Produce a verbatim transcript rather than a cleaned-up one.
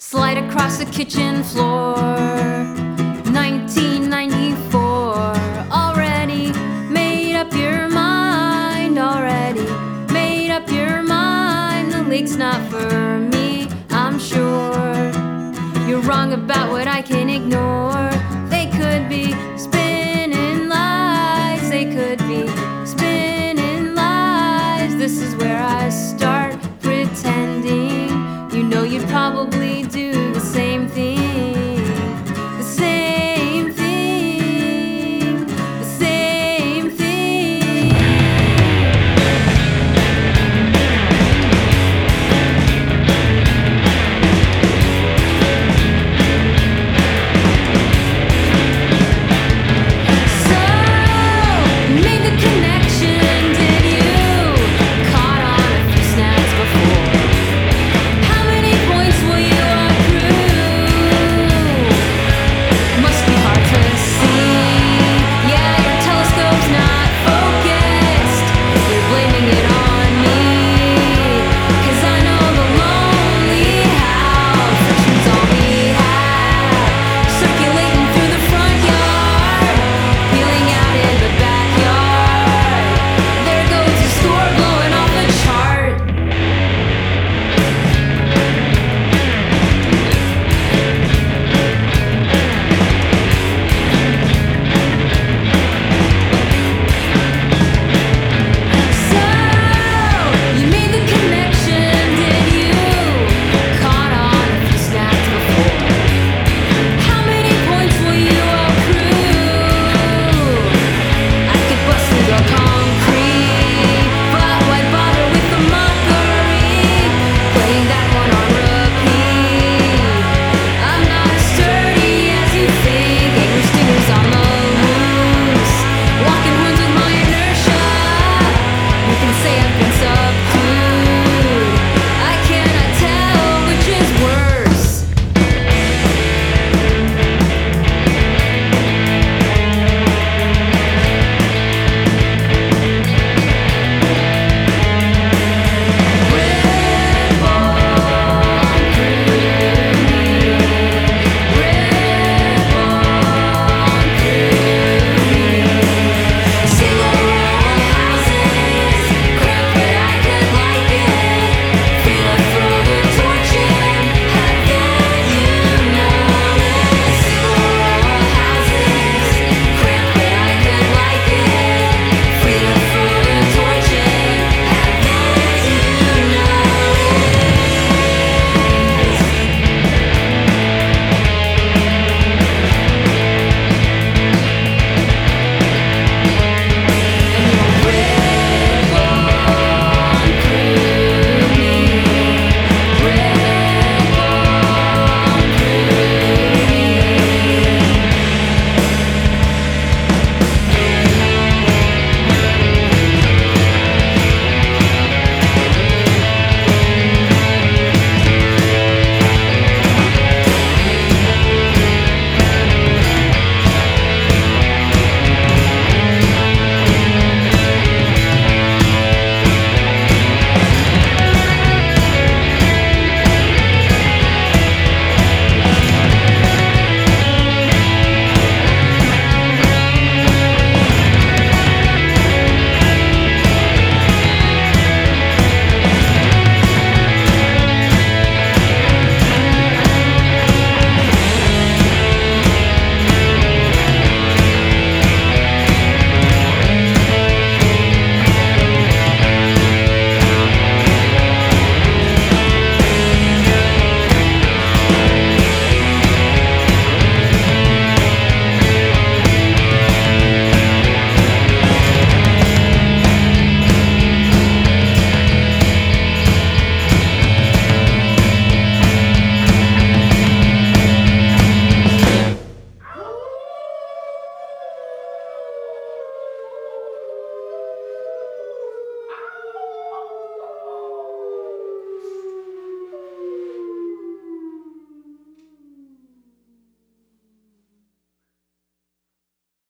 Slide across the kitchen floor. nineteen ninety-four. Already made up your mind. Already made up your mind. The lake's not for me, I'm sure. You're wrong about what I can ignore. They could be spinning lies. They could be spinning lies. This is where I start pretending. You know you'd probably do the same thing.